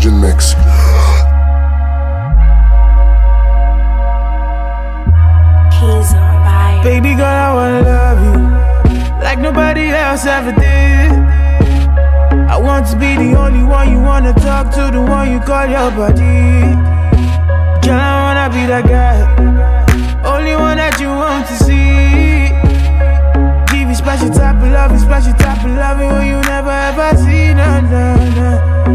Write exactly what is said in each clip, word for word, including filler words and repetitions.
Oxygen Mix. Baby girl, I wanna love you like nobody else ever did. I want to be the only one you wanna talk to, the one you call your buddy. Girl, I wanna be that guy, only one that you want to see. Give you special type of loving, special type of loving when you never ever see. No, no, no.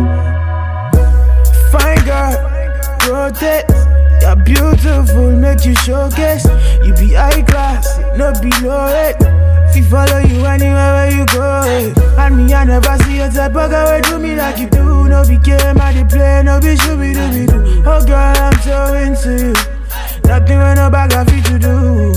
Fine girl, rotate. You're beautiful, make you showcase. You be high class, no below it. Fi follow you anywhere where you go. And me, I never see a type of girl do me like you do. No be game at the play, no be shooby dooby doo. Oh girl, I'm so into you. Nothing when no bag of you to do.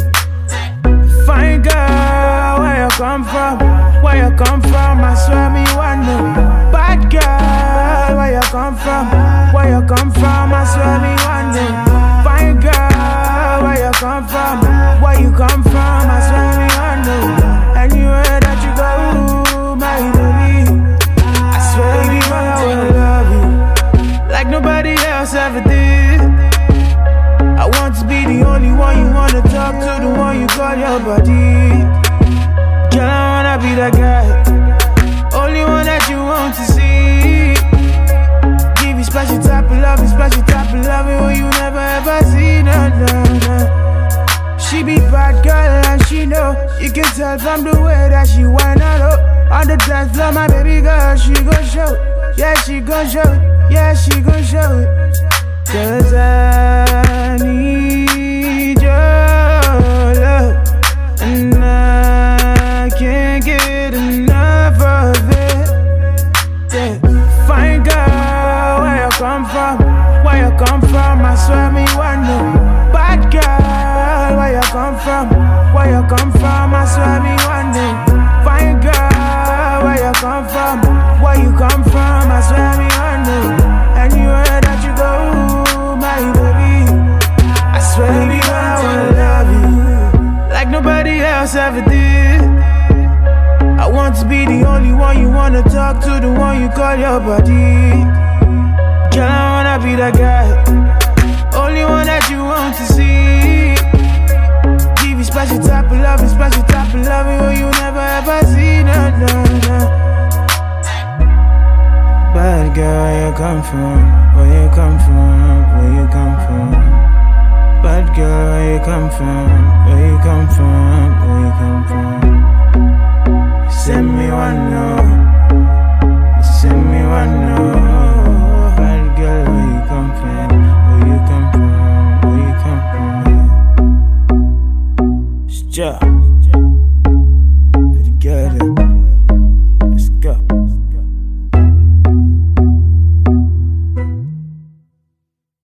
Fine girl, where you come from? Where you come from? I swear me one know. Bad girl, where you come from? Where you come from? I swear me one know. Fine girl, where you come from? Where you come from? I swear me one know. Anywhere that you go, my baby, I swear me one I wanna love you like nobody else ever did. I want to be the only one you wanna talk to, the one you call your buddy. Girl, I wanna be that guy, only one that you want to see. Give you special type of loving, special type of loving when you never ever see. No, no, no. She be bad girl and she know. You can tell from the way that she wind her up. On the dance floor, my baby girl, she gon' show it. Yeah, she gon' show it. Yeah, she gon' show it. Cause I need your love, and I can't get enough of it. Yeah. Fine girl, where you come from? Where you come from? I swear me one know. Bad girl, where you come from? Where you come from? I swear me one know. Fine girl, where you come from? Where you come from? I swear me one know. Anywhere that you go, my baby, I swear me I wanna love you like nobody else ever did. I want to be the only one you wanna talk to, the one you call your buddy. Girl, I wanna be that guy, only one that you want to see. Give you special type of loving, special type of loving when you never ever see. No, no, no. Bad girl, where you come from? Where you come from? Where you come from? Bad girl, where you come from? Where you come from? Where you come from? Send me one no. Send me one no. Bad girl, where you come from? Where you come from? Where you come from? It's just for the girl.